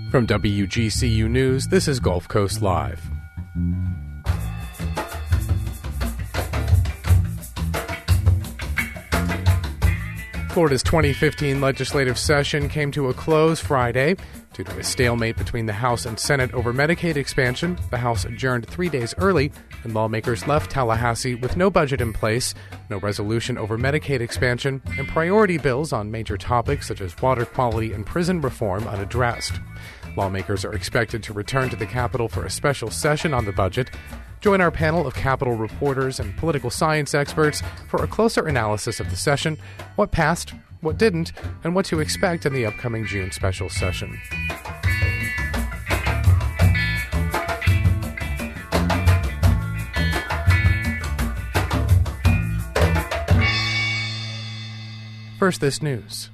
From WGCU News, this is Gulf Coast Live. Florida's 2015 legislative session came to a close Friday. Due to a stalemate between the House and Senate over Medicaid expansion, the House adjourned 3 days early, and lawmakers left Tallahassee with no budget in place, no resolution over Medicaid expansion, and priority bills on major topics such as water quality and prison reform unaddressed. Lawmakers are expected to return to the Capitol for a special session on the budget. Join our panel of Capitol reporters and political science experts for a closer analysis of the session, what passed, what didn't, and what to expect in the upcoming June special session. First, this news.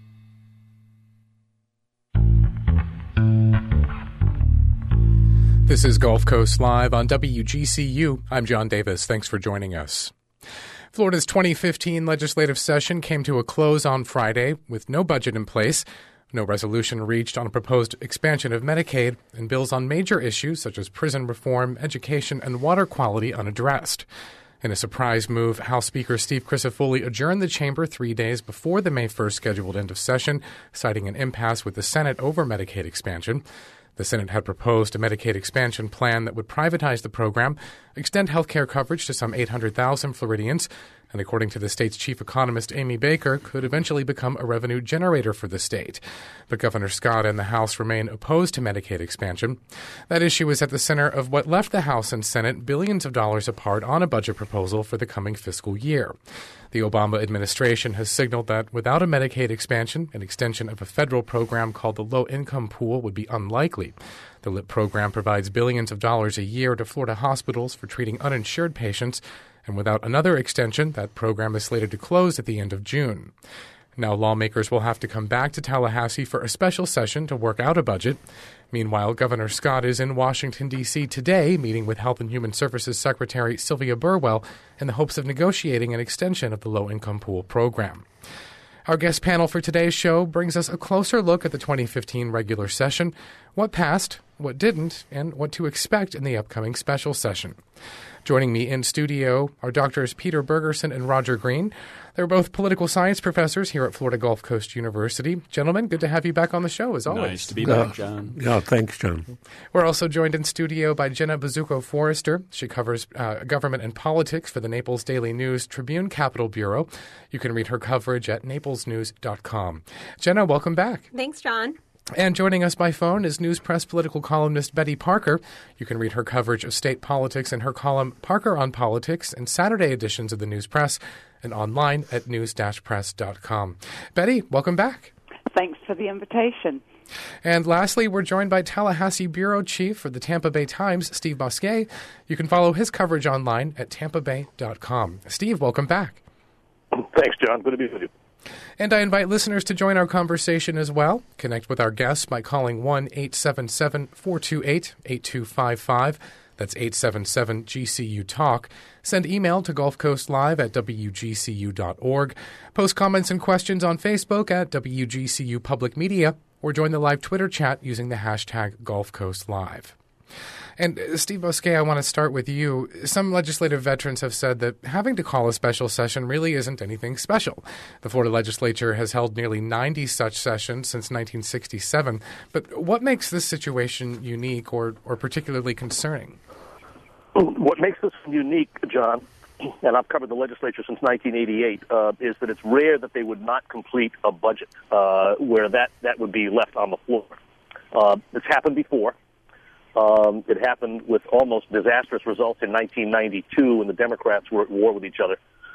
This is Gulf Coast Live on WGCU. I'm John Davis. Thanks for joining us. Florida's 2015 legislative session came to a close on Friday with no budget in place, no resolution reached on a proposed expansion of Medicaid, and bills on major issues such as prison reform, education, and water quality unaddressed. In a surprise move, House Speaker Steve Crisafulli adjourned the chamber 3 days before the May 1st scheduled end of session, citing an impasse with the Senate over Medicaid expansion. The Senate had proposed a Medicaid expansion plan that would privatize the program, extend health care coverage to some 800,000 Floridians, and according to the state's chief economist, Amy Baker, could eventually become a revenue generator for the state. But Governor Scott and the House remain opposed to Medicaid expansion. That issue is at the center of what left the House and Senate billions of dollars apart on a budget proposal for the coming fiscal year. The Obama administration has signaled that without a Medicaid expansion, an extension of a federal program called the Low Income Pool would be unlikely. The LIP program provides billions of dollars a year to Florida hospitals for treating uninsured patients, and without another extension, that program is slated to close at the end of June. Now lawmakers will have to come back to Tallahassee for a special session to work out a budget. Meanwhile, Governor Scott is in Washington, D.C. today, meeting with Health and Human Services Secretary Sylvia Burwell in the hopes of negotiating an extension of the low-income pool program. Our guest panel for today's show brings us a closer look at the 2015 regular session, what passed, what didn't, and what to expect in the upcoming special session. Joining me in studio are Drs. Peter Bergerson and Roger Green. They're both political science professors here at Florida Gulf Coast University. Gentlemen, good to have you back on the show, as always. Nice to be back, John. Yeah, thanks, John. We're also joined in studio by Jenna Bazuco-Forrester. She covers government and politics for the Naples Daily News Tribune Capitol Bureau. You can read her coverage at naplesnews.com. Jenna, welcome back. Thanks, John. And joining us by phone is News Press political columnist Betty Parker. You can read her coverage of state politics in her column Parker on Politics in Saturday editions of the News Press and online at news-press.com. Betty, welcome back. Thanks for the invitation. And lastly, we're joined by Tallahassee Bureau Chief for the Tampa Bay Times, Steve Bosquet. You can follow his coverage online at tampabay.com. Steve, welcome back. Thanks, John. Good to be with you. And I invite listeners to join our conversation as well. Connect with our guests by calling 1-877-428-8255. That's 877-GCU-TALK. Send email to gulfcoastlive@wgcu.org. Post comments and questions on Facebook at WGCU Public Media, or join the live Twitter chat using the hashtag Gulf Coast Live. And Steve Bosquet, I want to start with you. Some legislative veterans have said that having to call a special session really isn't anything special. The Florida legislature has held nearly 90 such sessions since 1967. But what makes this situation unique or particularly concerning? What makes this unique, John, and I've covered the legislature since 1988, is that it's rare that they would not complete a budget where that would be left on the floor. It's happened before. It happened with almost disastrous results in 1992 when the Democrats were at war with each other.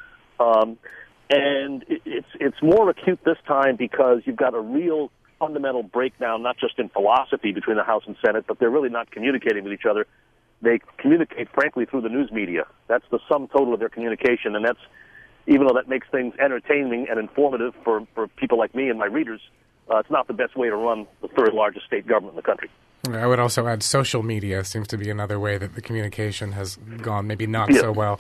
And it's more acute this time because you've got a real fundamental breakdown, not just in philosophy between the House and Senate, but they're really not communicating with each other. They communicate, frankly, through the news media. That's the sum total of their communication, and that's, even though that makes things entertaining and informative for people like me and my readers, it's not the best way to run the third largest state government in the country. I would also add social media seems to be another way that the communication has gone maybe not so well.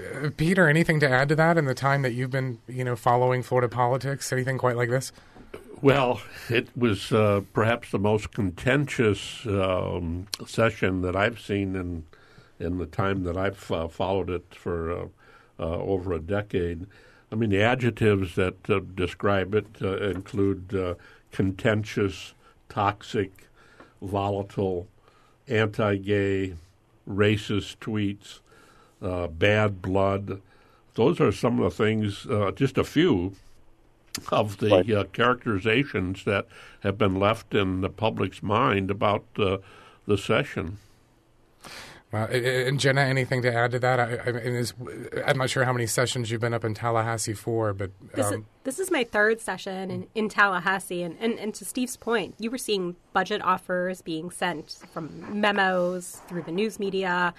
Peter, anything to add to that in the time that you've been, following Florida politics? Anything quite like this? Well, it was perhaps the most contentious session that I've seen in the time that I've followed it for over a decade. I mean, the adjectives that describe it include contentious, toxic, volatile, anti-gay, racist tweets, bad blood. Those are some of the things, just a few of the characterizations that have been left in the public's mind about the session. Well, and Jenna, anything to add to that? I'm not sure how many sessions you've been up in Tallahassee for, but this is my third session in Tallahassee, and to Steve's point, you were seeing budget offers being sent from memos through the news media.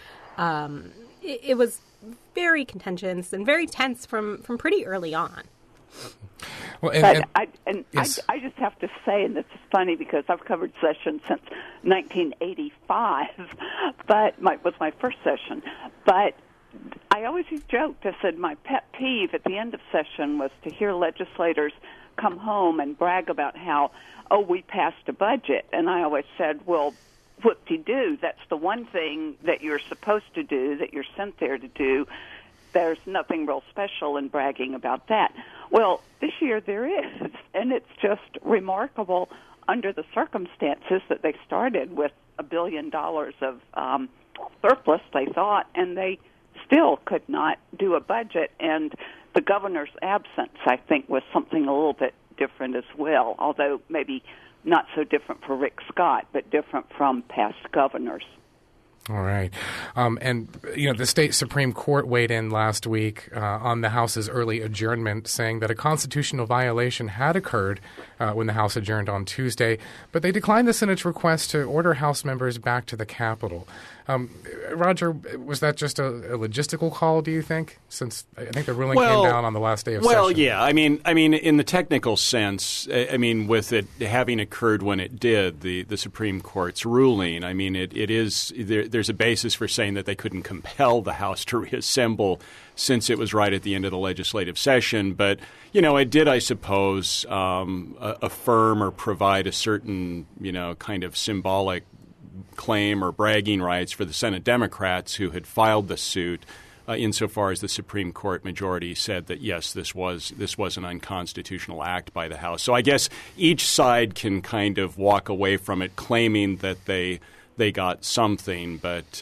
It was very contentious and very tense from pretty early on. Well, yes. I just have to say, and this is funny because I've covered sessions since 1985, but was my first session. But I always joked. I said my pet peeve at the end of session was to hear legislators come home and brag about how, we passed a budget. And I always said, well, whoop-de-doo, that's the one thing that you're supposed to do, that you're sent there to do. There's nothing real special in bragging about that. Well, this year there is, and it's just remarkable under the circumstances that they started with $1 billion of surplus, they thought, and they still could not do a budget. And the governor's absence, I think, was something a little bit different as well, although maybe not so different for Rick Scott, but different from past governors. All right. And, the state Supreme Court weighed in last week on the House's early adjournment, saying that a constitutional violation had occurred when the House adjourned on Tuesday, but they declined the Senate's request to order House members back to the Capitol. Roger, was that just a logistical call, do you think, since I think the ruling came down on the last day of session? Well, yeah. I mean, in the technical sense, with it having occurred when it did, the Supreme Court's ruling, it is there's a basis for saying that they couldn't compel the House to reassemble since it was right at the end of the legislative session. But, it did, I suppose, affirm or provide a certain, kind of symbolic claim or bragging rights for the Senate Democrats who had filed the suit, insofar as the Supreme Court majority said that, yes, this was an unconstitutional act by the House. So I guess each side can kind of walk away from it claiming that they got something, but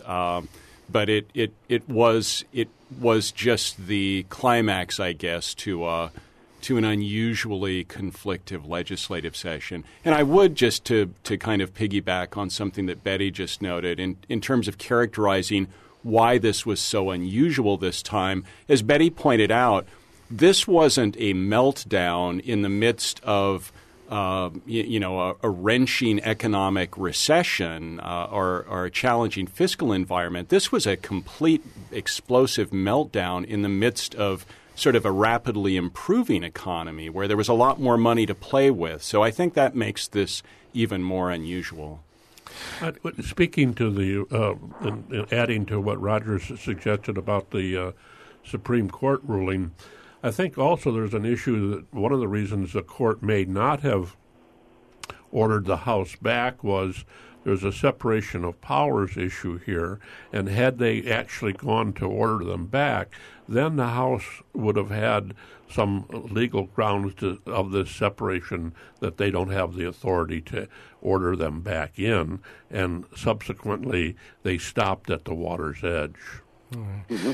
it was just the climax, I guess, to an unusually conflictive legislative session. And I would just to kind of piggyback on something that Betty just noted in terms of characterizing why this was so unusual this time. As Betty pointed out, this wasn't a meltdown in the midst of a wrenching economic recession or a challenging fiscal environment. This was a complete explosive meltdown in the midst of sort of a rapidly improving economy where there was a lot more money to play with. So I think that makes this even more unusual. Speaking to and adding to what Roger suggested about the Supreme Court ruling, I think also there's an issue that one of the reasons the court may not have ordered the House back was there's a separation of powers issue here, and had they actually gone to order them back, then the House would have had some legal grounds of this separation that they don't have the authority to order them back in, and subsequently they stopped at the water's edge. Mm-hmm.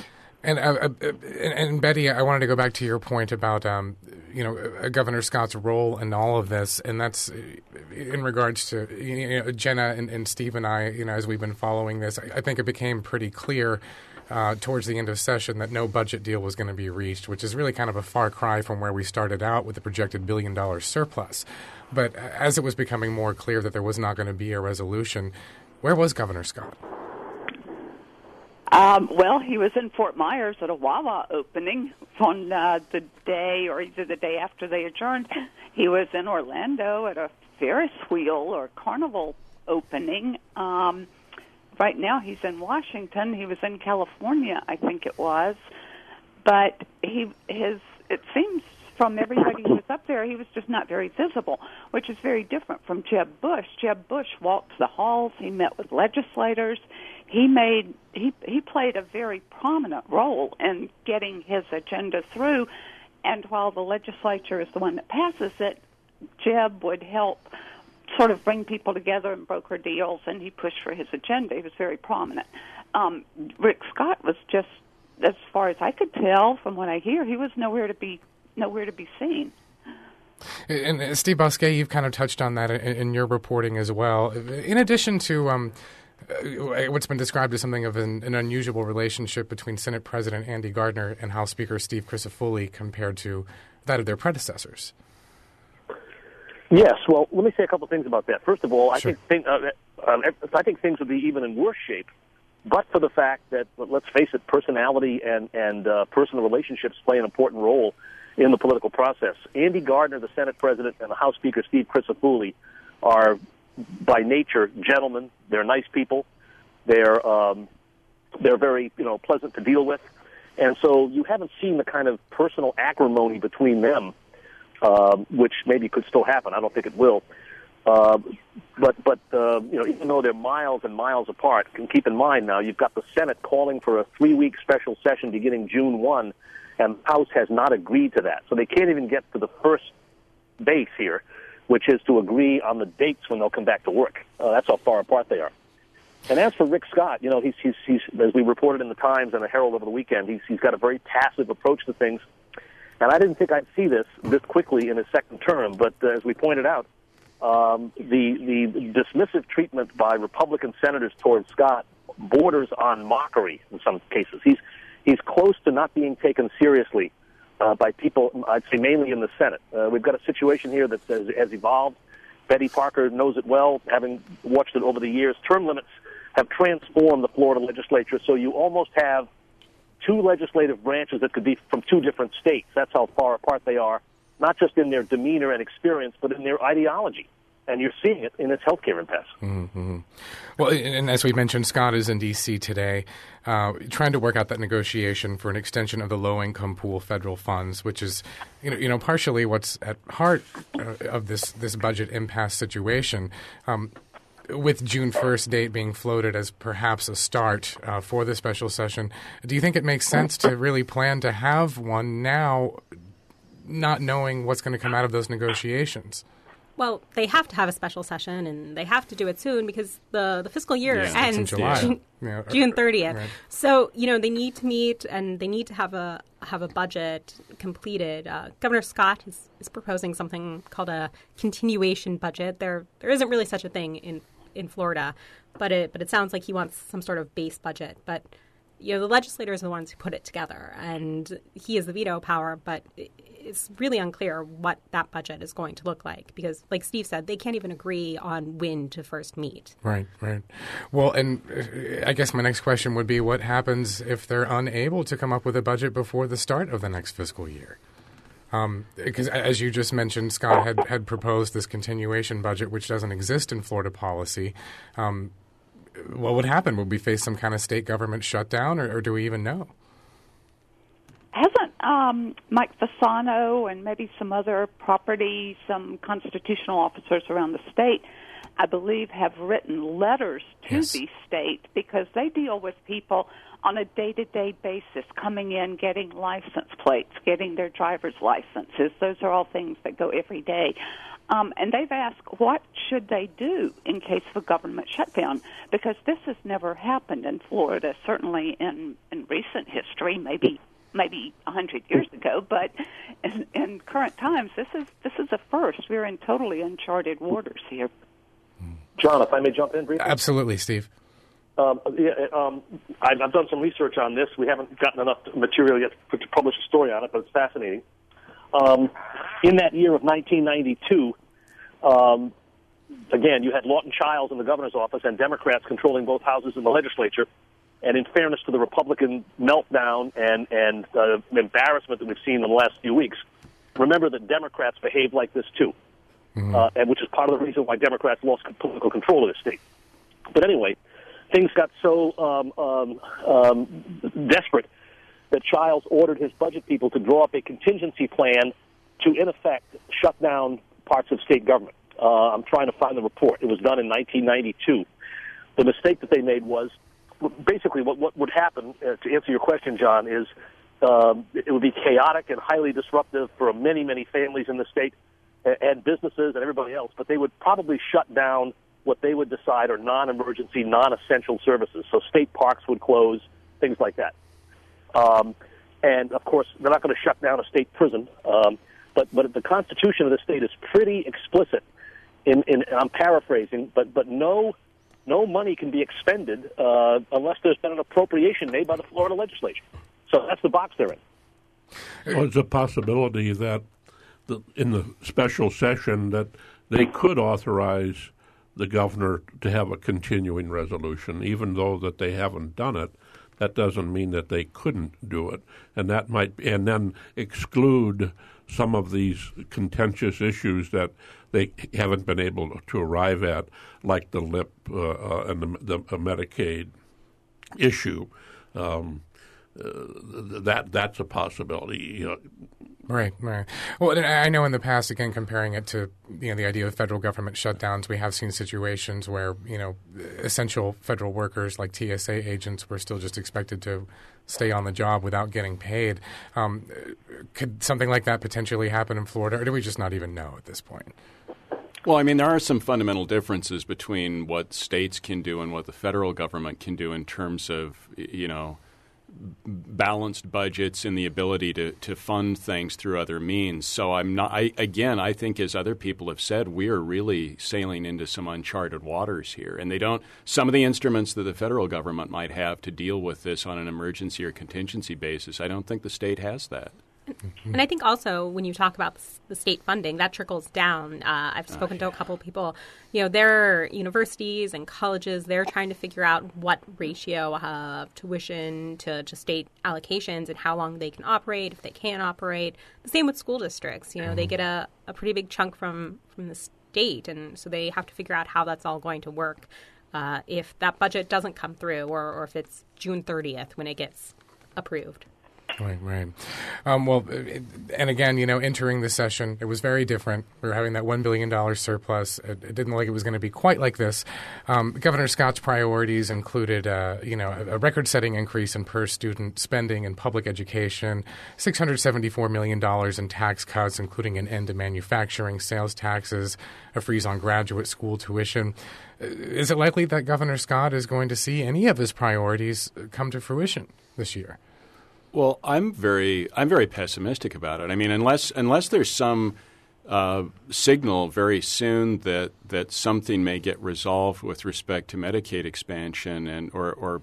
And Betty, I wanted to go back to your point about Governor Scott's role in all of this, and that's in regards to Jenna and Steve and I. As we've been following this, I think it became pretty clear towards the end of session that no budget deal was going to be reached, which is really kind of a far cry from where we started out with the projected $1 billion surplus. But as it was becoming more clear that there was not going to be a resolution, where was Governor Scott? Well, he was in Fort Myers at a Wawa opening on the day or either the day after they adjourned. He was in Orlando at a Ferris wheel or carnival opening. Right now he's in Washington. He was in California, I think it was. But it seems from everybody who was up there, he was just not very visible, which is very different from Jeb Bush. Jeb Bush walked the halls. He met with legislators. He played a very prominent role in getting his agenda through. And while the legislature is the one that passes it, Jeb would help sort of bring people together and broker deals, and he pushed for his agenda. He was very prominent. Rick Scott was just, as far as I could tell from what I hear, he was nowhere to be seen. And Steve Bousquet, you've kind of touched on that in your reporting as well. In addition to what's been described as something of an unusual relationship between Senate President Andy Gardner and House Speaker Steve Crisafulli compared to that of their predecessors. Yes, well, let me say a couple of things about that. First of all, Sure. I think things would be even in worse shape, but for the fact that, let's face it, personality and personal relationships play an important role in the political process. Andy Gardner, the Senate President, and the House Speaker Steve Crisafulli are, by nature, gentlemen. They're nice people. They're very pleasant to deal with, and so you haven't seen the kind of personal acrimony between them. Which maybe could still happen. I don't think it will. But even though they're miles and miles apart, can keep in mind now you've got the Senate calling for a 3-week special session beginning June 1, and the House has not agreed to that. So they can't even get to the first base here, which is to agree on the dates when they'll come back to work. That's how far apart they are. And as for Rick Scott, he's as we reported in the Times and the Herald over the weekend, he's got a very passive approach to things. And I didn't think I'd see this quickly in his second term, but as we pointed out, the dismissive treatment by Republican senators towards Scott borders on mockery in some cases. He's close to not being taken seriously by people, I'd say mainly in the Senate. We've got a situation here that has evolved. Betty Parker knows it well, having watched it over the years. Term limits have transformed the Florida legislature, so you almost have two legislative branches that could be from two different states. That's how far apart they are, not just in their demeanor and experience, but in their ideology. And you're seeing it in this health care impasse. Mm-hmm. Well, and as we mentioned, Scott is in D.C. today trying to work out that negotiation for an extension of the low-income pool federal funds, which is, partially what's at heart of this budget impasse situation. With June 1st date being floated as perhaps a start for the special session, do you think it makes sense to really plan to have one now, not knowing what's going to come out of those negotiations? Well, they have to have a special session, and they have to do it soon because the fiscal year ends in July. June 30th. Right. So, they need to meet, and they need to have a budget completed. Governor Scott is proposing something called a continuation budget. There isn't really such a thing in Florida, but it sounds like he wants some sort of base budget. But the legislators are the ones who put it together, and he has the veto power. But it's really unclear what that budget is going to look like because, like Steve said, they can't even agree on when to first meet. Right. Well, and I guess my next question would be, what happens if they're unable to come up with a budget before the start of the next fiscal year? Because as you just mentioned, Scott had proposed this continuation budget, which doesn't exist in Florida policy. What would happen? Would we face some kind of state government shutdown, or do we even know? Hasn't Mike Fasano and maybe some other some constitutional officers around the state, I believe, have written letters to the state because they deal with people on a day-to-day basis, coming in, getting license plates, getting their driver's licenses. Those are all things that go every day. And they've asked, what should they do in case of a government shutdown? Because this has never happened in Florida, certainly in recent history, maybe 100 years ago, but in current times, this is a first. We're in totally uncharted waters here. John, if I may jump in briefly? Absolutely, Steve. I've done some research on this. We haven't gotten enough material yet to publish a story on it, but it's fascinating. In that year of 1992, again, you had Lawton Chiles in the governor's office and Democrats controlling both houses in the legislature. And in fairness to the Republican meltdown and embarrassment that we've seen in the last few weeks, remember that Democrats behaved like this too, and which is part of the reason why Democrats lost political control of the state. But anyway, things got so desperate that Chiles ordered his budget people to draw up a contingency plan to, in effect, shut down parts of state government. I'm trying to find the report. It was done in 1992. The mistake that they made was, basically what would happen, to answer your question, John, is it would be chaotic and highly disruptive for many, many families in the state and businesses and everybody else, but they would probably shut down what they would decide are non-emergency, non-essential services. So state parks would close, things like that. And, of course, they're not going to shut down a state prison, but the Constitution of the state is pretty explicit in I'm paraphrasing, but no money can be expended unless there's been an appropriation made by the Florida legislature. So that's the box they're in. Well, there's a possibility that in the special session that they could authorize the governor to have a continuing resolution, even though that they haven't done it. That doesn't mean that they couldn't do it, and then exclude some of these contentious issues that they haven't been able to arrive at, like the LIP and the Medicaid issue. That's a possibility. Right. Well, I know in the past, again, comparing it to the idea of federal government shutdowns, we have seen situations where essential federal workers like TSA agents were still just expected to stay on the job without getting paid. Could something like that potentially happen in Florida, or do we just not even know at this point? Well, I mean, there are some fundamental differences between what states can do and what the federal government can do in terms of, balanced budgets and the ability to fund things through other means. So I think, as other people have said, we are really sailing into some uncharted waters here. And some of the instruments that the federal government might have to deal with this on an emergency or contingency basis, I don't think the state has that. And I think also when you talk about the state funding, that trickles down. I've spoken to a couple of people. There are universities and colleges, they're trying to figure out what ratio of tuition to state allocations and how long they can operate, if they can operate. The same with school districts. They get a pretty big chunk from the state, and so they have to figure out how that's all going to work if that budget doesn't come through or if it's June 30th when it gets approved. Right. Well, and again, entering the session, it was very different. We were having that $1 billion surplus. It didn't look like it was going to be quite like this. Governor Scott's priorities included, a record-setting increase in per-student spending in public education, $674 million in tax cuts, including an end to manufacturing sales taxes, a freeze on graduate school tuition. Is it likely that Governor Scott is going to see any of his priorities come to fruition this year? Well, I'm very pessimistic about it. I mean, unless there's some signal very soon that something may get resolved with respect to Medicaid expansion, and or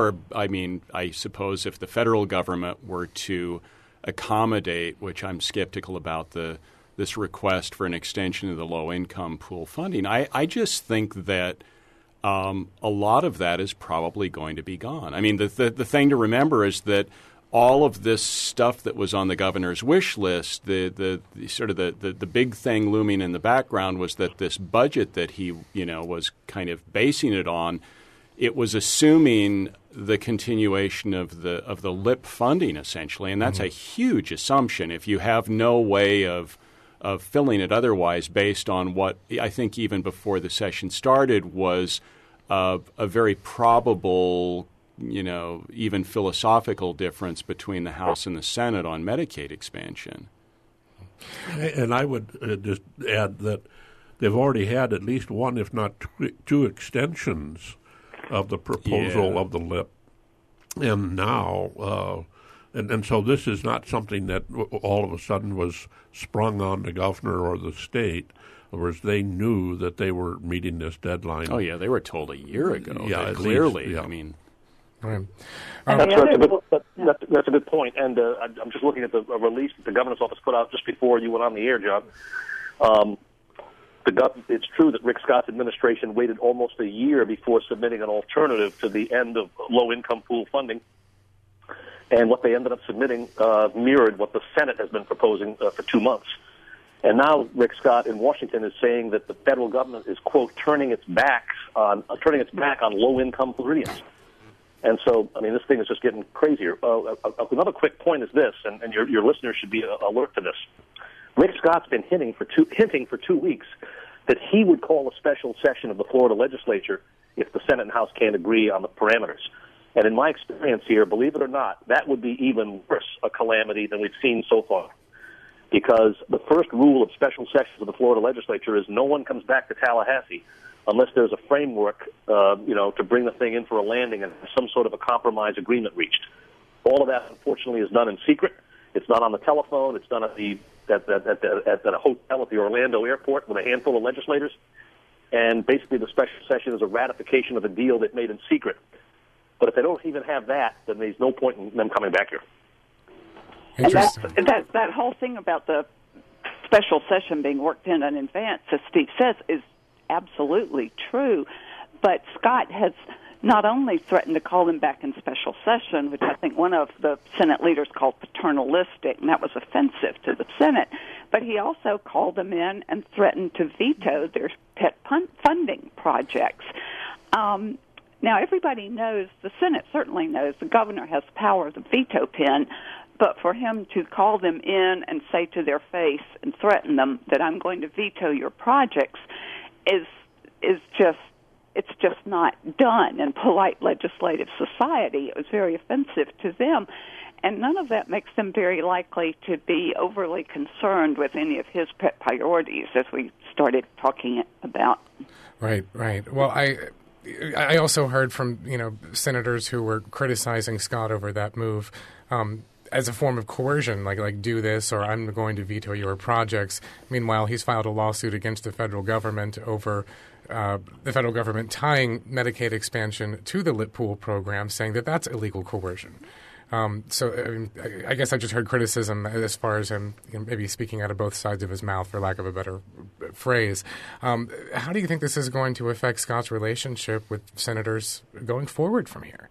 I suppose if the federal government were to accommodate, which I'm skeptical about, this request for an extension of the low-income pool funding, I just think that a lot of that is probably going to be gone. I mean, the thing to remember is that all of this stuff that was on the governor's wish list, the sort of the big thing looming in the background was that this budget that he was kind of basing it on, it was assuming the continuation of the LIP funding essentially, and that's a huge assumption if you have no way of filling it otherwise, based on what I think even before the session started was a very probable, even philosophical difference between the House and the Senate on Medicaid expansion. And I would just add that they've already had at least one, if not two extensions of the proposal of the LIP. And now, and so this is not something that all of a sudden was sprung on the governor or the state, whereas they knew that they were meeting this deadline. Oh, yeah, they were told a year ago. Yeah, clearly. Least, yeah. I mean, right. That's a good point. And I'm just looking at the release that the governor's office put out just before you went on the air, John. It's true that Rick Scott's administration waited almost a year before submitting an alternative to the end of low-income pool funding. And what they ended up submitting mirrored what the Senate has been proposing for 2 months. And now Rick Scott in Washington is saying that the federal government is, quote, turning its back on low-income Floridians. And so, I mean, this thing is just getting crazier. Another quick point is this, and your listeners should be alert to this. Rick Scott's been hinting for 2 weeks that he would call a special session of the Florida legislature if the Senate and House can't agree on the parameters. And in my experience here, believe it or not, that would be even worse a calamity than we've seen so far. Because the first rule of special sessions of the Florida legislature is no one comes back to Tallahassee unless there's a framework, to bring the thing in for a landing and some sort of a compromise agreement reached. All of that, unfortunately, is done in secret. It's done on the telephone. It's done at a hotel at the Orlando airport with a handful of legislators. And basically, the special session is a ratification of a deal that made in secret. But if they don't even have that, then there's no point in them coming back here. And that whole thing about the special session being worked in advance, as Steve says, is absolutely true. But Scott has not only threatened to call them back in special session, which I think one of the Senate leaders called paternalistic, and that was offensive to the Senate, but he also called them in and threatened to veto their pet funding projects. Now, everybody knows, the Senate certainly knows, the governor has power of the veto pen, but for him to call them in and say to their face and threaten them that I'm going to veto your projects is it's just not done in polite legislative society. It was very offensive to them, and none of that makes them very likely to be overly concerned with any of his pet priorities, as we started talking about. Right. Well, I also heard from senators who were criticizing Scott over that move as a form of coercion, like do this or I'm going to veto your projects. Meanwhile, he's filed a lawsuit against the federal government over the federal government tying Medicaid expansion to the LIP pool program, saying that that's illegal coercion. So I guess I just heard criticism as far as him maybe speaking out of both sides of his mouth, for lack of a better phrase. How do you think this is going to affect Scott's relationship with senators going forward from here?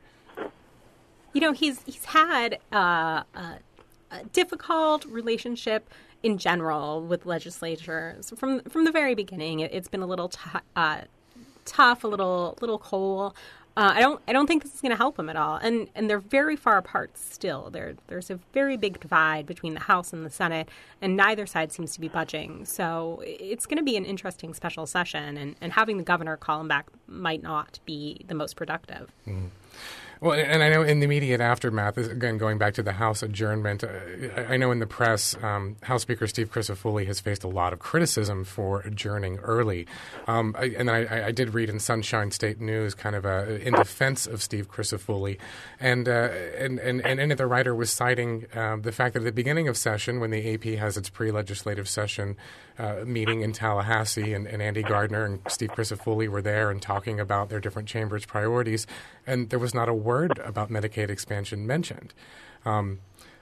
He's had a difficult relationship in general with legislatures from the very beginning. It's been a little tough, a little cold. I don't think this is going to help him at all, and they're very far apart still. There's a very big divide between the House and the Senate, and neither side seems to be budging. So it's going to be an interesting special session, and having the governor call him back might not be the most productive. Mm. Well, and I know in the immediate aftermath, again, going back to the House adjournment, I know in the press, House Speaker Steve Crisafulli has faced a lot of criticism for adjourning early. I did read in Sunshine State News kind of in defense of Steve Crisafulli. And in it, the writer was citing the fact that at the beginning of session, when the AP has its pre-legislative session meeting in Tallahassee, and Andy Gardner and Steve Crisafulli were there and talking about their different chambers' priorities, and there was not a word about Medicaid expansion mentioned. And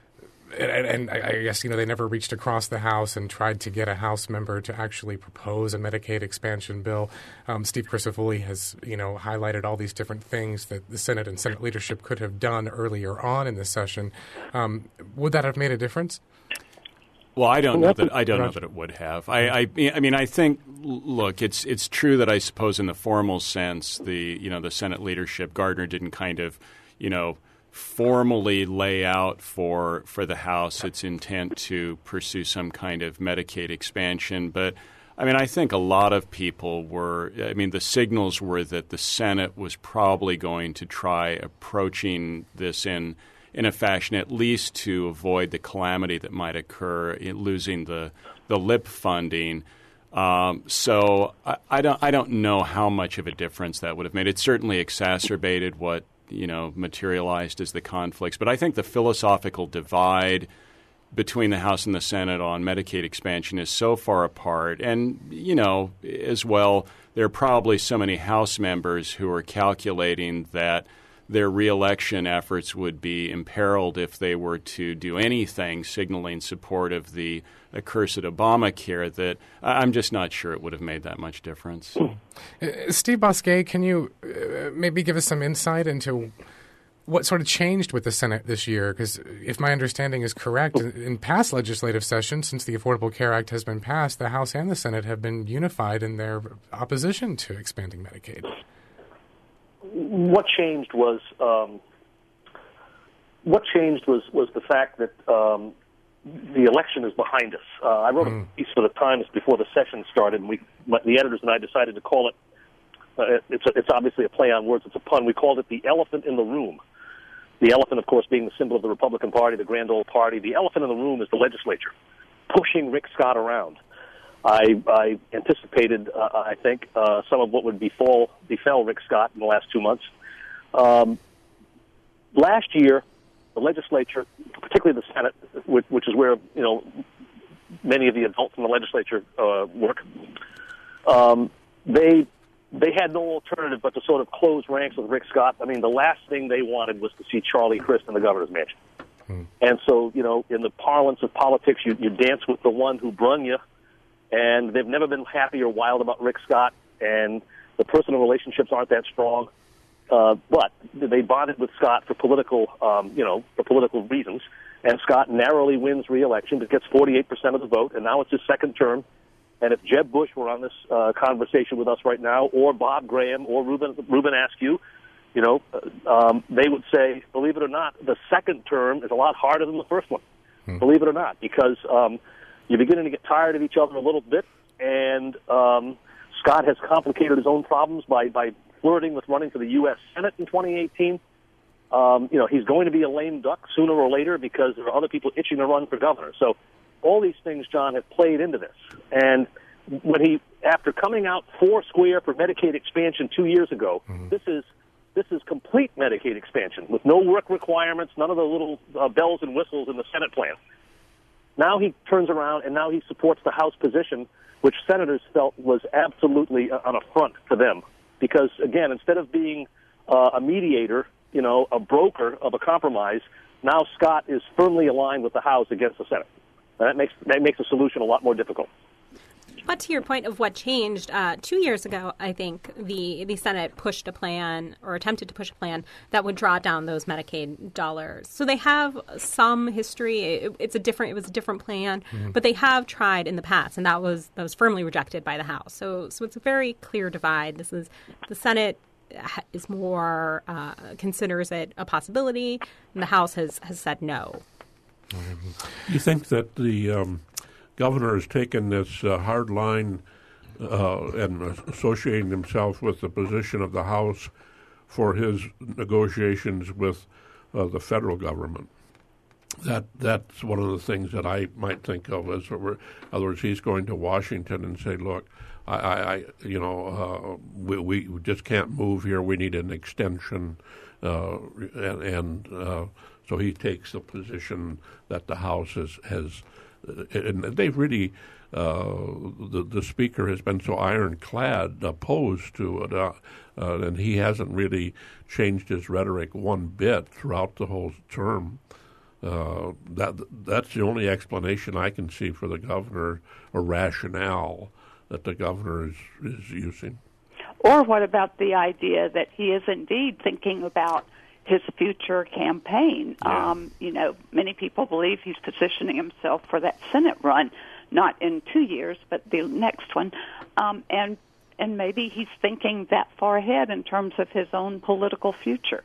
I guess, they never reached across the House and tried to get a House member to actually propose a Medicaid expansion bill. Steve Crisafulli has, highlighted all these different things that the Senate and Senate leadership could have done earlier on in the session. Would that have made a difference? Well, I don't know that it would have. I mean, I think. Look, it's true that I suppose in the formal sense, the Senate leadership, Gardner didn't kind of, formally lay out for the House its intent to pursue some kind of Medicaid expansion. But I mean, I think a lot of people were. I mean, the signals were that the Senate was probably going to try approaching this in a fashion at least to avoid the calamity that might occur in losing the LIP funding. So I don't know how much of a difference that would have made. It certainly exacerbated what materialized as the conflicts. But I think the philosophical divide between the House and the Senate on Medicaid expansion is so far apart. And, as well, there are probably so many House members who are calculating that their reelection efforts would be imperiled if they were to do anything signaling support of the accursed Obamacare, that I'm just not sure it would have made that much difference. Steve Bousquet, can you maybe give us some insight into what sort of changed with the Senate this year? Because if my understanding is correct, in past legislative sessions, since the Affordable Care Act has been passed, the House and the Senate have been unified in their opposition to expanding Medicaid. What changed was the fact that the election is behind us. I wrote a piece for the Times before the session started, and the editors and I decided to call it, it's obviously a play on words, it's a pun, we called it the elephant in the room. The elephant, of course, being the symbol of the Republican Party, the grand old party. The elephant in the room is the legislature, pushing Rick Scott around. I anticipated, I think, some of what would befell Rick Scott in the last 2 months. Last year, the legislature, particularly the Senate, which is where many of the adults in the legislature work, they had no alternative but to sort of close ranks with Rick Scott. I mean, the last thing they wanted was to see Charlie Crist in the governor's mansion. And so, in the parlance of politics, you dance with the one who brung you, and they've never been happy or wild about Rick Scott, and the personal relationships aren't that strong. But they bonded with Scott for political reasons, and Scott narrowly wins re-election, but gets 48% of the vote, and now it's his second term. And if Jeb Bush were on this conversation with us right now, or Bob Graham, or Ruben Askew, they would say, believe it or not, the second term is a lot harder than the first one. Believe it or not, because you're beginning to get tired of each other a little bit, and Scott has complicated his own problems by flirting with running for the U.S. Senate in 2018. He's going to be a lame duck sooner or later because there are other people itching to run for governor. So all these things, John, have played into this. And when after coming out four square for Medicaid expansion 2 years ago, this is complete Medicaid expansion with no work requirements, none of the little bells and whistles in the Senate plan. Now he turns around and now he supports the House position, which senators felt was absolutely an affront to them. Because, again, instead of being a mediator, a broker of a compromise, now Scott is firmly aligned with the House against the Senate. And that makes the solution a lot more difficult. But to your point of what changed, 2 years ago, I think the Senate pushed a plan or attempted to push a plan that would draw down those Medicaid dollars. So they have some history. It was a different plan, but they have tried in the past, and that was firmly rejected by the House. So it's a very clear divide. The Senate is more considers it a possibility, and the House has said no. You think that the governor has taken this hard line and associating himself with the position of the House for his negotiations with the federal government? That's one of the things that I might think of as, in other words, he's going to Washington and say, look, we just can't move here. We need an extension, so he takes the position that the House has and they've really, the Speaker has been so ironclad opposed to it, and he hasn't really changed his rhetoric one bit throughout the whole term. That's the only explanation I can see for the governor, or rationale that the governor is using. Or what about the idea that he is indeed thinking about his future campaign? Yeah. Many people believe he's positioning himself for that Senate run, not in 2 years, but the next one. And maybe he's thinking that far ahead in terms of his own political future.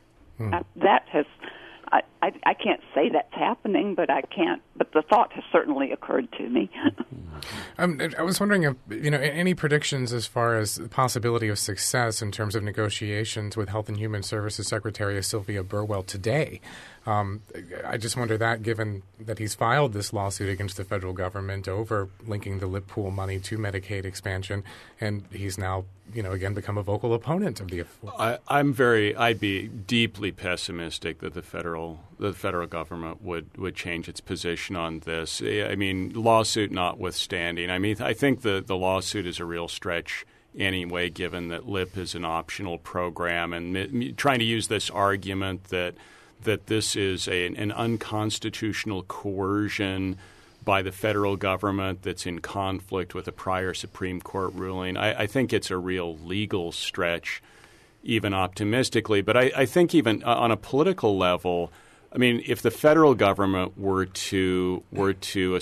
I can't say that's happening, but the thought has certainly occurred to me. I was wondering if, any predictions as far as the possibility of success in terms of negotiations with Health and Human Services Secretary Sylvia Burwell today. I just wonder that, given that he's filed this lawsuit against the federal government over linking the LIP pool money to Medicaid expansion, and he's now, again become a vocal opponent of the. I'd be deeply pessimistic that the federal government would change its position on this. I mean, lawsuit notwithstanding. I mean, I think the lawsuit is a real stretch anyway, given that LIP is an optional program, and trying to use this argument that this is an unconstitutional coercion by the federal government that's in conflict with a prior Supreme Court ruling. I think it's a real legal stretch, even optimistically. But I think even on a political level, I mean, if the federal government were to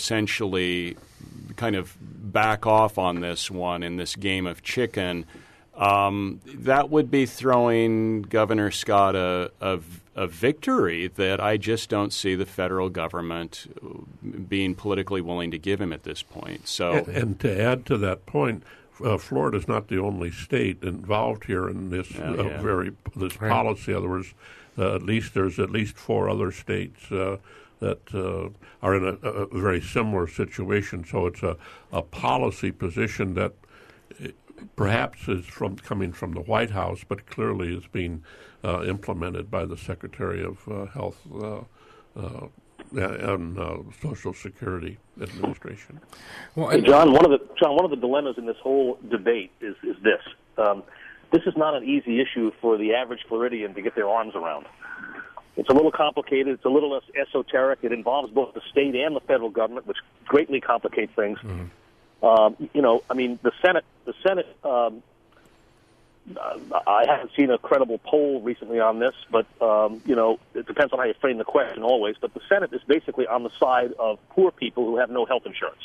essentially kind of back off on this one in this game of chicken, that would be throwing Governor Scott a victory that I just don't see the federal government being politically willing to give him at this point. So, and to add to that point, Florida is not the only state involved here in this this policy. In other words, there's at least 4 other states that are in a very similar situation. So it's a policy position that perhaps is coming from the White House, but clearly is being implemented by the Secretary of Health and Social Security Administration. Well, hey, John, one of the dilemmas in this whole debate is this. This is not an easy issue for the average Floridian to get their arms around. It's a little complicated. It's a little less esoteric. It involves both the state and the federal government, which greatly complicates things. Mm-hmm. The Senate. I haven't seen a credible poll recently on this, but it depends on how you frame the question always. But the Senate is basically on the side of poor people who have no health insurance.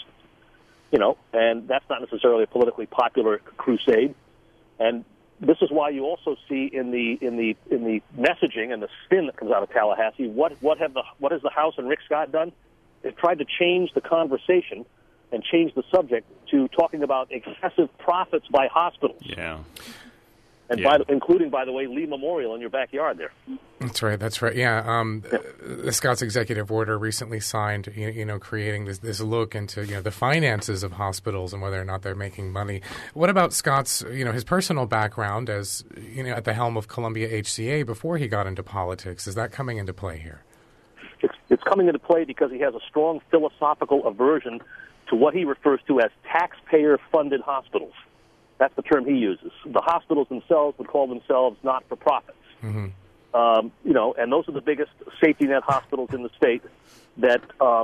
And that's not necessarily a politically popular crusade. And this is why you also see in the messaging and the spin that comes out of Tallahassee, what has the House and Rick Scott done? They've tried to change the conversation and change the subject to talking about excessive profits by hospitals. Yeah. And including, by the way, Lee Memorial in your backyard there. That's right. Yeah. The Scott's executive order recently signed, creating this look into, the finances of hospitals and whether or not they're making money. What about Scott's, his personal background as, at the helm of Columbia HCA before he got into politics? Is that coming into play here? It's coming into play because he has a strong philosophical aversion to what he refers to as taxpayer-funded hospitals. That's the term he uses. The hospitals themselves would call themselves not-for-profits. Mm-hmm. And those are the biggest safety net hospitals in the state that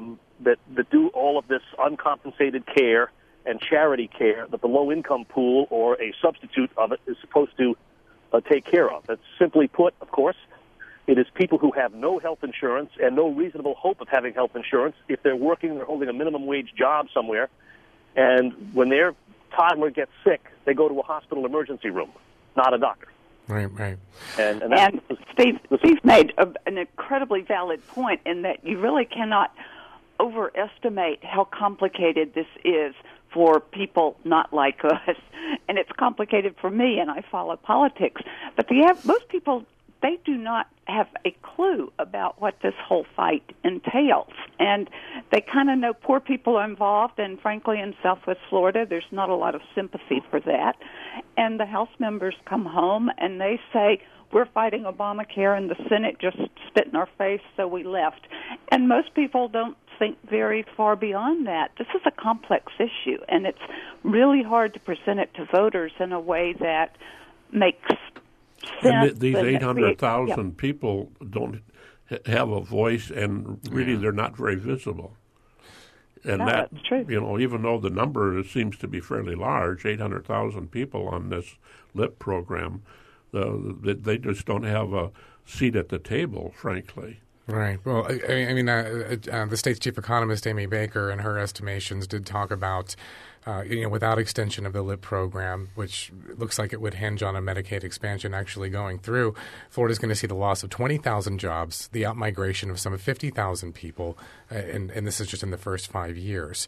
do all of this uncompensated care and charity care that the low-income pool or a substitute of it is supposed to take care of. That's simply put, of course, it is people who have no health insurance and no reasonable hope of having health insurance. If they're working, they're holding a minimum wage job somewhere, and when their toddler gets sick, they go to a hospital emergency room, not a doctor. Right. And Steve made an incredibly valid point in that you really cannot overestimate how complicated this is for people not like us. And it's complicated for me, and I follow politics. But most people, they do not have a clue about what this whole fight entails. And they kind of know poor people are involved, and frankly, in Southwest Florida, there's not a lot of sympathy for that. And the House members come home, and they say, we're fighting Obamacare, and the Senate just spit in our face, so we left. And most people don't think very far beyond that. This is a complex issue, and it's really hard to present it to voters in a way that makes sense. And these 800,000 people don't have a voice, and really they're not very visible. And that's true. Even though the number seems to be fairly large, 800,000 people on this LIP program, they just don't have a seat at the table, frankly. Right. Well, the state's chief economist, Amy Baker, in her estimations did talk about, without extension of the LIP program, which looks like it would hinge on a Medicaid expansion actually going through, Florida's going to see the loss of 20,000 jobs, the outmigration of some 50,000 people, and this is just in the first 5 years.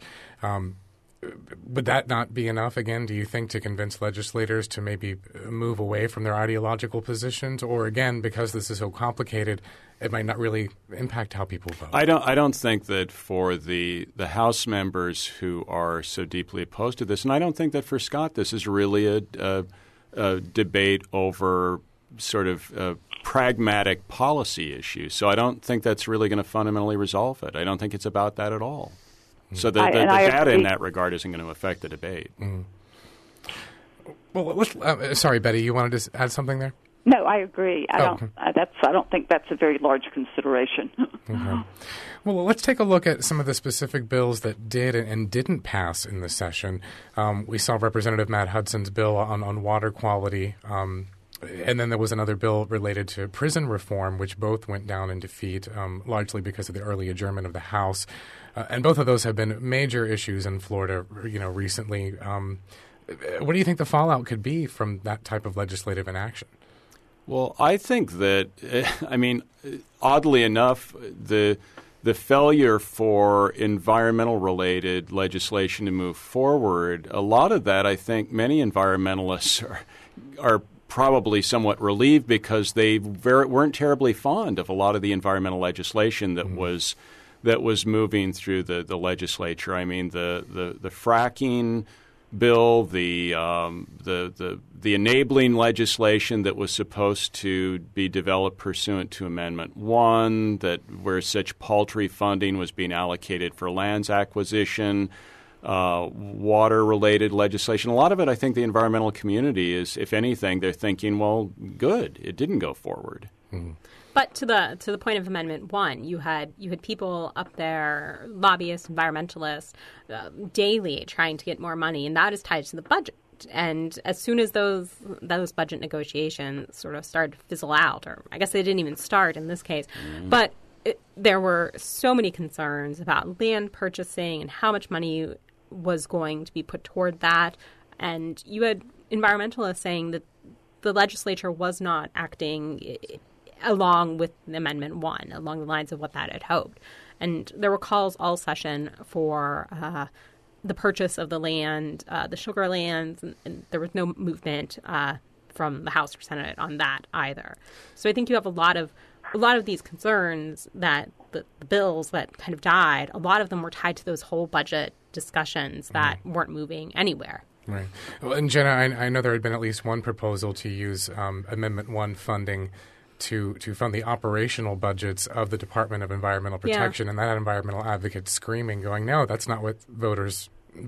Would that not be enough, again, do you think, to convince legislators to maybe move away from their ideological positions? Or, again, because this is so complicated, it might not really impact how people vote? I don't think that for the House members who are so deeply opposed to this, and I don't think that for Scott this is really a debate over sort of pragmatic policy issues. So I don't think that's really going to fundamentally resolve it. I don't think it's about that at all. So the data in that regard isn't going to affect the debate. Mm. Well, sorry, Betty, you wanted to add something there? No, I agree. I don't think that's a very large consideration. Okay. Well, let's take a look at some of the specific bills that did and didn't pass in the session. We saw Representative Matt Hudson's bill on water quality. And then there was another bill related to prison reform, which both went down in defeat, largely because of the early adjournment of the House. And both of those have been major issues in Florida, recently. What do you think the fallout could be from that type of legislative inaction? Well, I think that, oddly enough, the failure for environmental-related legislation to move forward, a lot of that, I think many environmentalists are probably somewhat relieved because they weren't terribly fond of a lot of the environmental legislation that was moving through the legislature. I mean, the fracking bill, the enabling legislation that was supposed to be developed pursuant to Amendment 1, where such paltry funding was being allocated for lands acquisition, water-related legislation. A lot of it, I think the environmental community is, if anything, they're thinking, well, good, it didn't go forward. Mm-hmm. But to the point of Amendment 1, you had people up there, lobbyists, environmentalists, daily trying to get more money, and that is tied to the budget. And as soon as those budget negotiations sort of started to fizzle out, or I guess they didn't even start in this case, but there were so many concerns about land purchasing and how much money was going to be put toward that. And you had environmentalists saying that the legislature was not acting along with Amendment 1, along the lines of what that had hoped. And there were calls all session for the purchase of the land, the sugar lands, and there was no movement from the House or Senate on that either. So I think you have a lot of these concerns that the bills that kind of died, a lot of them were tied to those whole budget discussions that weren't moving anywhere. Right. Well, and Jenna, I know there had been at least one proposal to use Amendment 1 funding to fund the operational budgets of the Department of Environmental Protection, and that had environmental advocates screaming, going, no, that's not what voters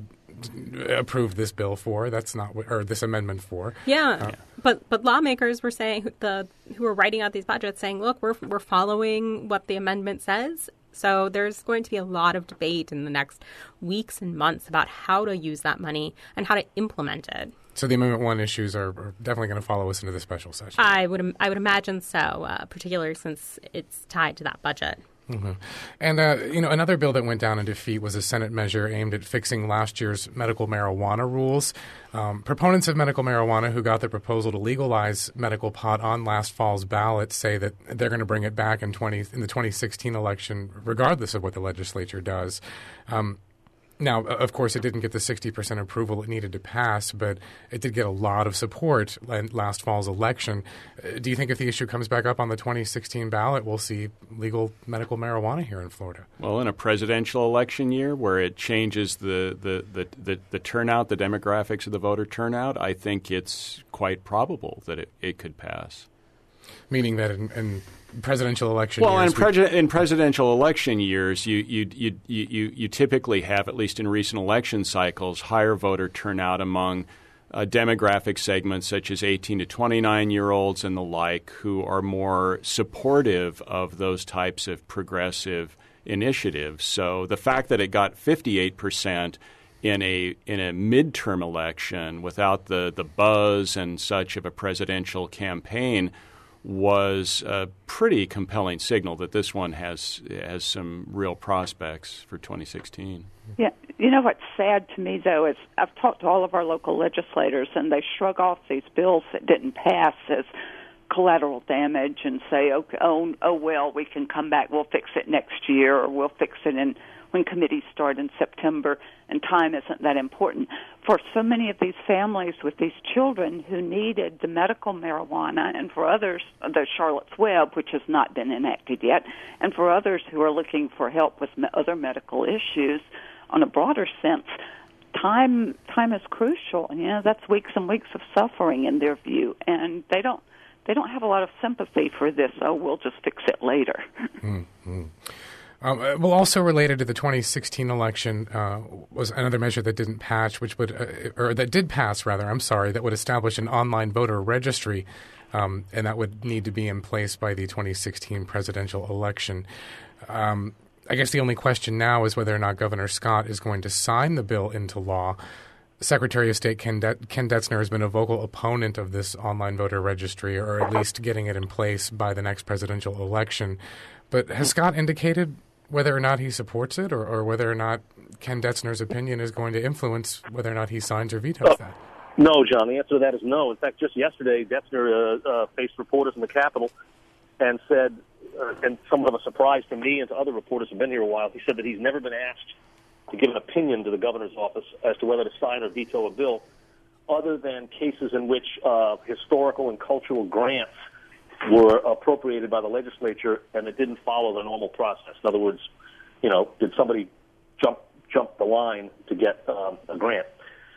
approved this bill for. That's not what, or this amendment for. But lawmakers were saying, who were writing out these budgets, saying, look, we're following what the amendment says. So there's going to be a lot of debate in the next weeks and months about how to use that money and how to implement it. So the Amendment 1 issues are definitely going to follow us into the special session. I would imagine so, particularly since it's tied to that budget. Mm-hmm. And, another bill that went down in defeat was a Senate measure aimed at fixing last year's medical marijuana rules. Proponents of medical marijuana who got the proposal to legalize medical pot on last fall's ballot say that they're going to bring it back in the 2016 election, regardless of what the legislature does. Now, of course, it didn't get the 60% approval it needed to pass, but it did get a lot of support in last fall's election. Do you think if the issue comes back up on the 2016 ballot, we'll see legal medical marijuana here in Florida? Well, in a presidential election year where it changes the turnout, the demographics of the voter turnout, I think it's quite probable that it could pass. Meaning that in presidential election years. Well, in presidential election years, you typically have, at least in recent election cycles, higher voter turnout among demographic segments such as 18 to 29-year-olds and the like, who are more supportive of those types of progressive initiatives. So the fact that it got 58% in a midterm election without the buzz and such of a presidential campaign was a pretty compelling signal that this one has some real prospects for 2016. Yeah. You know what's sad to me, though, is I've talked to all of our local legislators, and they shrug off these bills that didn't pass as collateral damage and say, oh, well, we can come back, we'll fix it next year, or we'll fix it when committees start in September, and time isn't that important. For so many of these families with these children who needed the medical marijuana, and for others, the Charlotte's Web, which has not been enacted yet, and for others who are looking for help with other medical issues on a broader sense, time is crucial. That's weeks and weeks of suffering in their view, and they don't have a lot of sympathy for this. Oh, we'll just fix it later. Mm-hmm. Well, also related to the 2016 election was another measure that didn't pass, that did pass, that would establish an online voter registry, and that would need to be in place by the 2016 presidential election. I guess the only question now is whether or not Governor Scott is going to sign the bill into law. Secretary of State Ken Detzner has been a vocal opponent of this online voter registry, or at least getting it in place by the next presidential election. But has Scott indicated whether or not he supports it or whether or not Ken Detzner's opinion is going to influence whether or not he signs or vetoes that? No, John. The answer to that is no. In fact, just yesterday, Detzner faced reporters in the Capitol and said, and somewhat of a surprise to me and to other reporters who've been here a while, he said that he's never been asked to give an opinion to the governor's office as to whether to sign or veto a bill, other than cases in which historical and cultural grants were appropriated by the legislature and it didn't follow the normal process. In other words, did somebody jump the line to get a grant?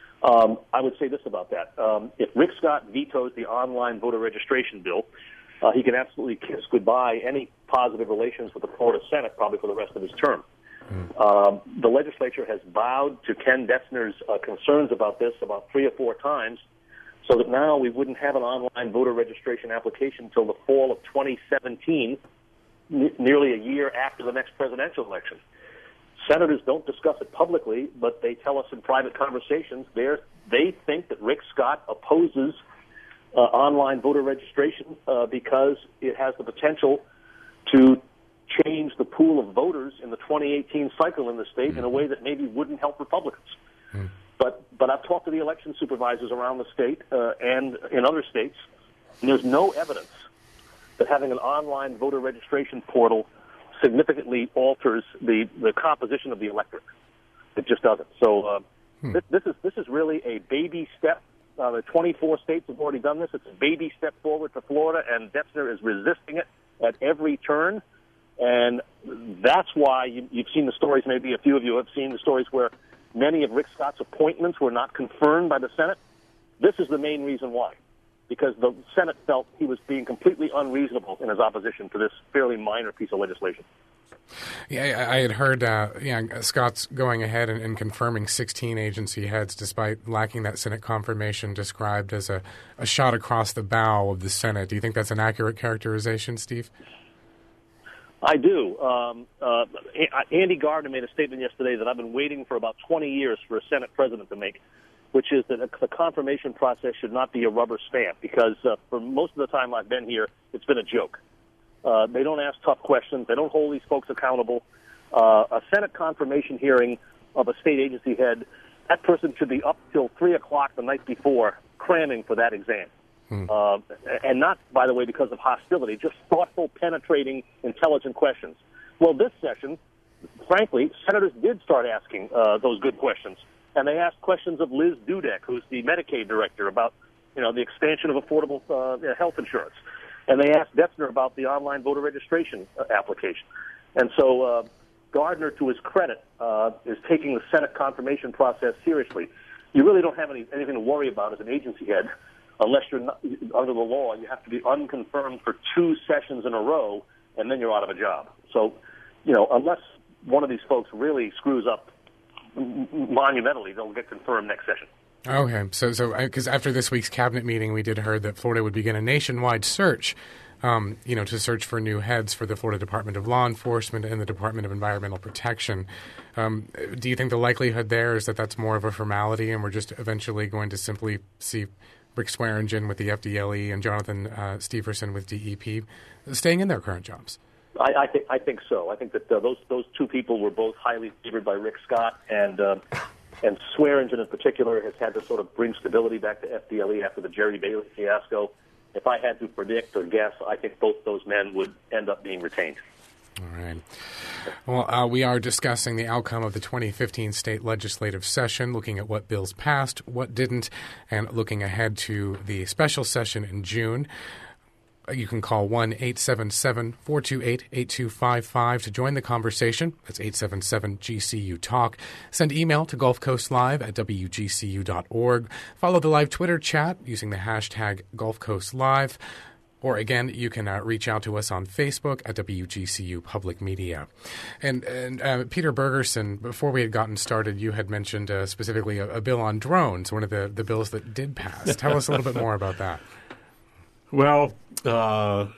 I would say this about that. If Rick Scott vetoes the online voter registration bill, he can absolutely kiss goodbye any positive relations with the Florida Senate probably for the rest of his term. The legislature has bowed to Ken Detzner's concerns about this about 3 or 4 times, so that now we wouldn't have an online voter registration application until the fall of 2017, nearly a year after the next presidential election. Senators don't discuss it publicly, but they tell us in private conversations they think that Rick Scott opposes online voter registration because it has the potential to change the pool of voters in the 2018 cycle in the state in a way that maybe wouldn't help Republicans. But I've talked to the election supervisors around the state and in other states, and there's no evidence that having an online voter registration portal significantly alters the composition of the electorate. It just doesn't. So this is really a baby step. The 24 states have already done this. It's a baby step forward for Florida, and Detzner is resisting it at every turn. And that's why you've seen the stories, maybe a few of you have seen the stories where many of Rick Scott's appointments were not confirmed by the Senate. This is the main reason why, because the Senate felt he was being completely unreasonable in his opposition to this fairly minor piece of legislation. Yeah, I had heard Scott's going ahead and confirming 16 agency heads despite lacking that Senate confirmation, described as a shot across the bow of the Senate. Do you think that's an accurate characterization, Steve? I do. Andy Gardner made a statement yesterday that I've been waiting for about 20 years for a Senate president to make, which is that the confirmation process should not be a rubber stamp, because for most of the time I've been here, it's been a joke. They don't ask tough questions. They don't hold these folks accountable. A Senate confirmation hearing of a state agency head, that person should be up till 3 o'clock the night before cramming for that exam. And not, by the way, because of hostility, just thoughtful, penetrating, intelligent questions. Well, this session, frankly, senators did start asking those good questions. And they asked questions of Liz Dudek, who's the Medicaid director, about the expansion of affordable health insurance. And they asked Detzner about the online voter registration application. And so Gardner, to his credit, is taking the Senate confirmation process seriously. You really don't have anything to worry about as an agency head. Unless you're not, under the law, you have to be unconfirmed for 2 sessions in a row, and then you're out of a job. So, unless one of these folks really screws up monumentally, they'll get confirmed next session. Okay, so because after this week's cabinet meeting, we did heard that Florida would begin a nationwide search, to search for new heads for the Florida Department of Law Enforcement and the Department of Environmental Protection. Do you think the likelihood there is that that's more of a formality, and we're just eventually going to simply see Rick Swearingen with the FDLE and Jonathan Steverson with DEP staying in their current jobs? I think so. I think that those 2 people were both highly favored by Rick Scott, and Swearingen in particular has had to sort of bring stability back to FDLE after the Jerry Bailey fiasco. If I had to predict or guess, I think both those men would end up being retained. All right. Well, we are discussing the outcome of the 2015 state legislative session, looking at what bills passed, what didn't, and looking ahead to the special session in June. You can call 1-877-428-8255 to join the conversation. That's 877-GCU-TALK. Send email to gulfcoastlive@wgcu.org. Follow the live Twitter chat using the hashtag GulfCoastLive. Or, again, you can reach out to us on Facebook at WGCU Public Media. And Peter Bergerson, before we had gotten started, you had mentioned specifically a bill on drones, one of the bills that did pass. Tell us a little bit more about that. Well, the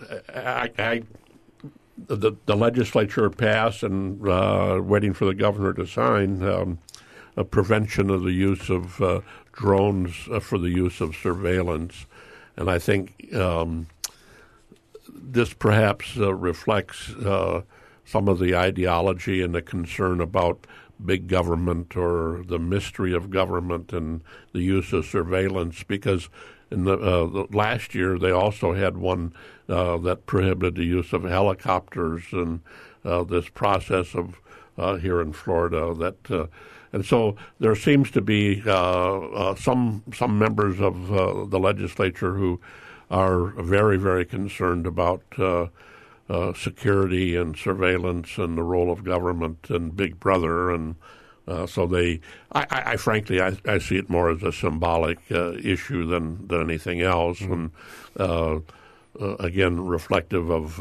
legislature passed and waiting for the governor to sign a prevention of the use of drones for the use of surveillance. And I think this perhaps reflects some of the ideology and the concern about big government or the mystery of government and the use of surveillance, because in the last year they also had one that prohibited the use of helicopters and this process of here in Florida that and so there seems to be some members of the legislature who are very, very concerned about security and surveillance and the role of government and Big Brother, and so I frankly see it more as a symbolic issue than anything else, and again reflective of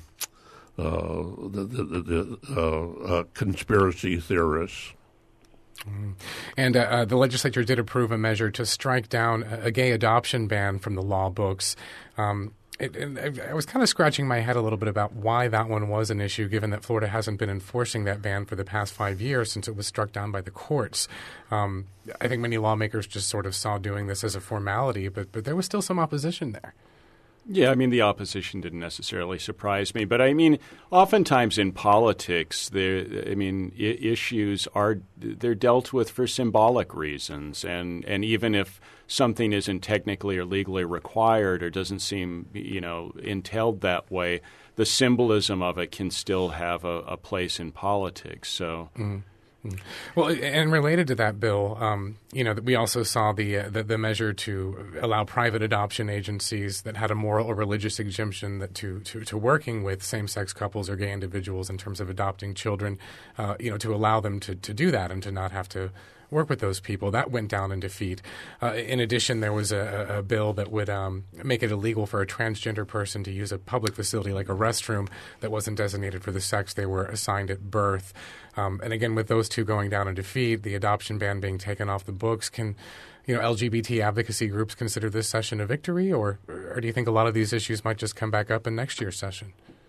the conspiracy theorists. And the legislature did approve a measure to strike down a gay adoption ban from the law books. I was kind of scratching my head a little bit about why that one was an issue, given that Florida hasn't been enforcing that ban for the past 5 years since it was struck down by the courts. I think many lawmakers just sort of saw doing this as a formality, but there was still some opposition there. Yeah, I mean, the opposition didn't necessarily surprise me. But, I mean, oftentimes in politics, issues they're dealt with for symbolic reasons. And even if something isn't technically or legally required or doesn't seem, entailed that way, the symbolism of it can still have a place in politics. So. Mm-hmm. Well, and related to that, Bill, we also saw the measure to allow private adoption agencies that had a moral or religious exemption to working with same-sex couples or gay individuals in terms of adopting children, to allow them to do that and to not have to work with those people. That went down in defeat. In addition, there was a bill that would make it illegal for a transgender person to use a public facility like a restroom that wasn't designated for the sex they were assigned at birth. And again, with those two going down in defeat, the adoption ban being taken off the books, can LGBT advocacy groups consider this session a victory, or do you think a lot of these issues might just come back up in next year's session?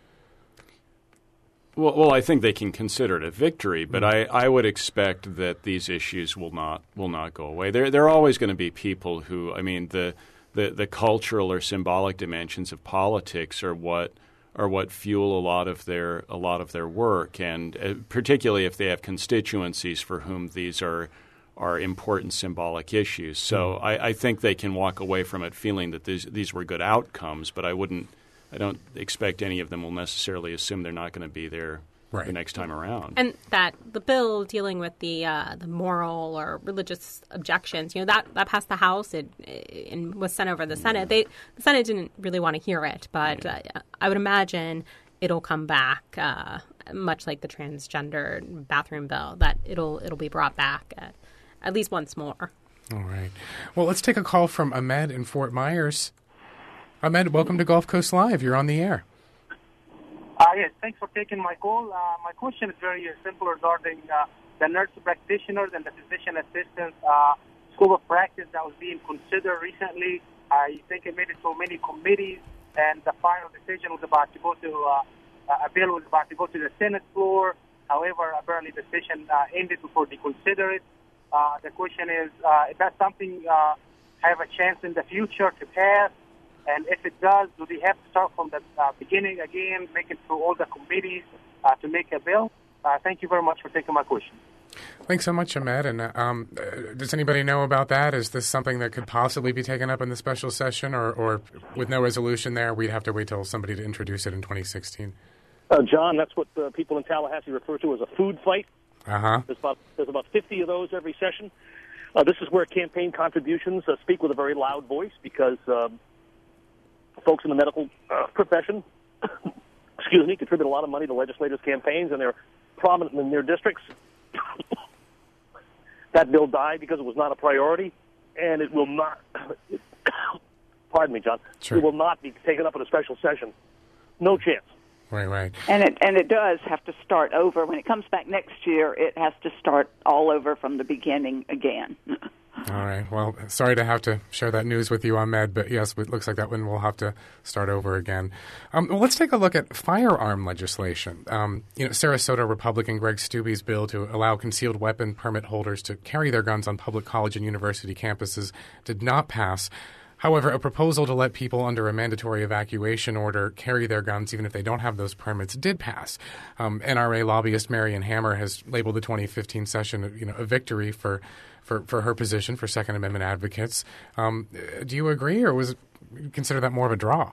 Well, I think they can consider it a victory, but I would expect that these issues will not go away. There are always going to be people who, I mean, the cultural or symbolic dimensions of politics are what fuel a lot of their work, and particularly if they have constituencies for whom these are important symbolic issues. So I think they can walk away from it feeling that these were good outcomes, but I don't expect any of them will necessarily assume they're not going to be there the next time around. And that the bill dealing with the moral or religious objections, that passed the House and was sent over to the Senate. The Senate didn't really want to hear it, but I would imagine it'll come back, much like the transgender bathroom bill, that it'll be brought back at least once more. All right. Well, let's take a call from Ahmed in Fort Myers. Ahmed, welcome to Gulf Coast Live. You're on the air. Yes, thanks for taking my call. My question is very simple regarding the nurse practitioners and the physician assistants scope of practice that was being considered recently. I think it made it to many committees, and the final decision was about to go to a bill was about to go to the Senate floor. However, apparently the session ended before they consider it. The question is that something have a chance in the future to pass? And if it does, do they have to start from the beginning again, make it through all the committees to make a bill? Thank you very much for taking my question. Thanks so much, Ahmed. And does anybody know about that? Is this something that could possibly be taken up in the special session, or with no resolution there, we'd have to wait till somebody to introduce it in 2016? John, that's what people in Tallahassee refer to as a food fight. Uh-huh. There's about 50 of those every session. This is where campaign contributions speak with a very loud voice, because folks in the medical profession, contribute a lot of money to legislators' campaigns, and they're prominent in their districts. That bill died because it was not a priority, and it will not. Pardon me, John. Sure. It will not be taken up in a special session. No chance. Right. And it does have to start over. When it comes back next year, it has to start all over from the beginning again. All right. Well, sorry to have to share that news with you, Ahmed, but yes, it looks like that one will have to start over again. Well, let's take a look at firearm legislation. Sarasota Republican Greg Stubbe's bill to allow concealed weapon permit holders to carry their guns on public college and university campuses did not pass. However, a proposal to let people under a mandatory evacuation order carry their guns even if they don't have those permits did pass. NRA lobbyist Marion Hammer has labeled the 2015 session a victory for her position, for Second Amendment advocates. Do you agree, or consider that more of a draw?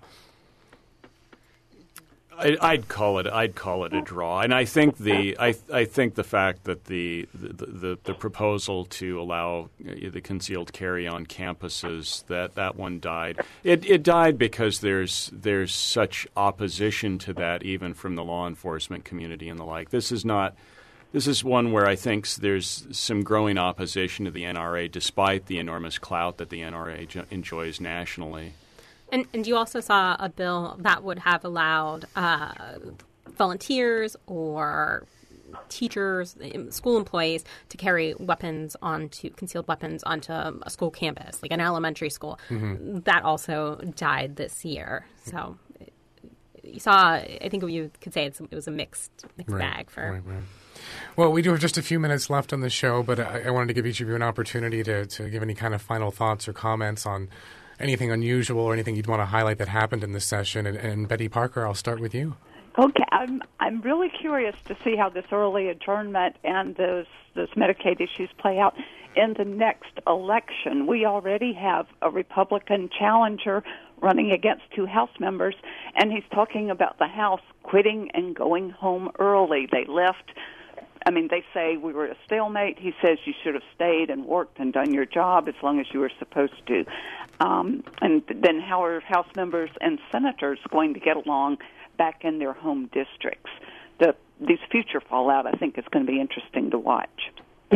I'd call it a draw, and I think the fact that the proposal to allow the concealed carry on campuses, that one died. It died because there's such opposition to that, even from the law enforcement community and the like. This is one where I think there's some growing opposition to the NRA, despite the enormous clout that the NRA enjoys nationally. And you also saw a bill that would have allowed volunteers or teachers, school employees, to carry concealed weapons onto a school campus, like an elementary school. Mm-hmm. That also died this year. So you saw, I think you could say it was a mixed bag for. Right. Well, we do have just a few minutes left on the show, but I wanted to give each of you an opportunity to give any kind of final thoughts or comments on anything unusual or anything you'd want to highlight that happened in this session. And Betty Parker, I'll start with you. Okay, I'm really curious to see how this early adjournment and those Medicaid issues play out in the next election. We already have a Republican challenger running against two House members, and he's talking about the House quitting and going home early. They left. They say we were at a stalemate. He says you should have stayed and worked and done your job as long as you were supposed to. And then how are House members and senators going to get along back in their home districts? These future fallout, I think, is going to be interesting to watch.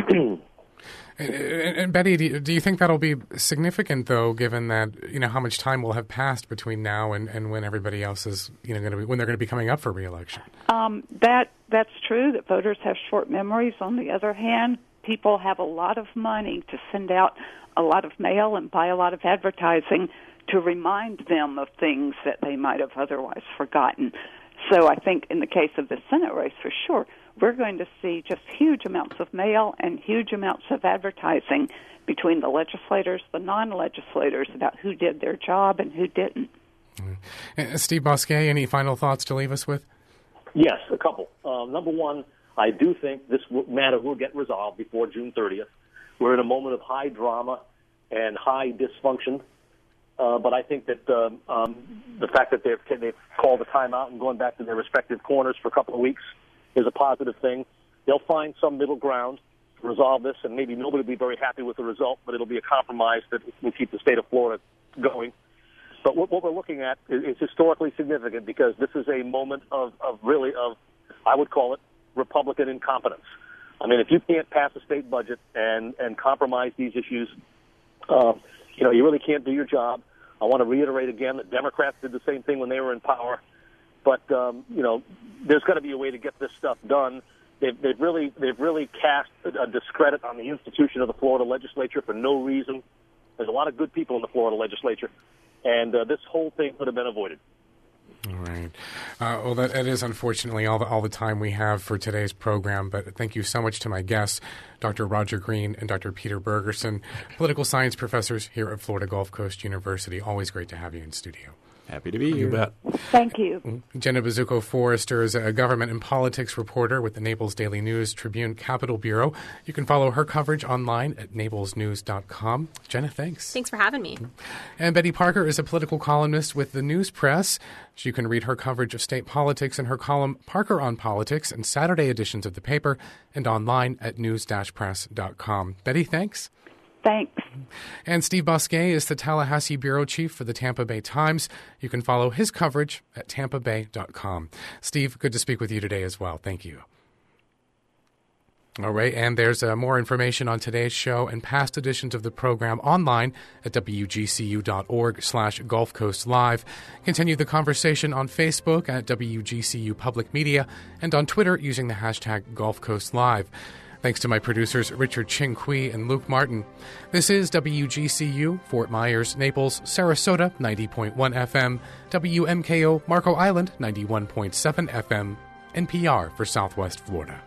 And Betty, do you think that'll be significant, though, given that how much time will have passed between now and when everybody else is when they're going to be coming up for re-election? That's true. That voters have short memories. On the other hand, people have a lot of money to send out a lot of mail and buy a lot of advertising to remind them of things that they might have otherwise forgotten. So I think in the case of the Senate race, for sure, we're going to see just huge amounts of mail and huge amounts of advertising between the legislators, the non-legislators, about who did their job and who didn't. Steve Bousquet, any final thoughts to leave us with? Yes, a couple. Number one, I do think this matter will get resolved before June 30th. We're in a moment of high drama and high dysfunction. But I think that the fact that they've called a timeout and going back to their respective corners for a couple of weeks is a positive thing. They'll find some middle ground to resolve this, and maybe nobody will be very happy with the result, but it'll be a compromise that will keep the state of Florida going. But what we're looking at is historically significant because this is a moment of I would call it, Republican incompetence. If you can't pass a state budget and compromise these issues, you really can't do your job. I want to reiterate again that Democrats did the same thing when they were in power. But, there's got to be a way to get this stuff done. They've really cast a discredit on the institution of the Florida legislature for no reason. There's a lot of good people in the Florida legislature, and this whole thing could have been avoided. All right. Well, that is unfortunately all the time we have for today's program, but thank you so much to my guests, Dr. Roger Green and Dr. Peter Bergerson, political science professors here at Florida Gulf Coast University. Always great to have you in studio. Happy to be here. You bet. Thank you. Jenna Bazzucco-Forrester is a government and politics reporter with the Naples Daily News Tribune Capital Bureau. You can follow her coverage online at naplesnews.com. Jenna, thanks. Thanks for having me. And Betty Parker is a political columnist with the News Press. You can read her coverage of state politics in her column Parker on Politics and Saturday editions of the paper and online at news-press.com. Betty, thanks. Thanks. And Steve Bousquet is the Tallahassee bureau chief for the Tampa Bay Times. You can follow his coverage at tampabay.com. Steve, good to speak with you today as well. Thank you. All right, and there's more information on today's show and past editions of the program online at wgcu.org/Gulf Coast Live. Continue the conversation on Facebook at WGCU Public Media and on Twitter using the hashtag Gulf Coast Live. Thanks to my producers, Richard Chin-Kui and Luke Martin. This is WGCU, Fort Myers, Naples, Sarasota, 90.1 FM, WMKO, Marco Island, 91.7 FM, NPR for Southwest Florida.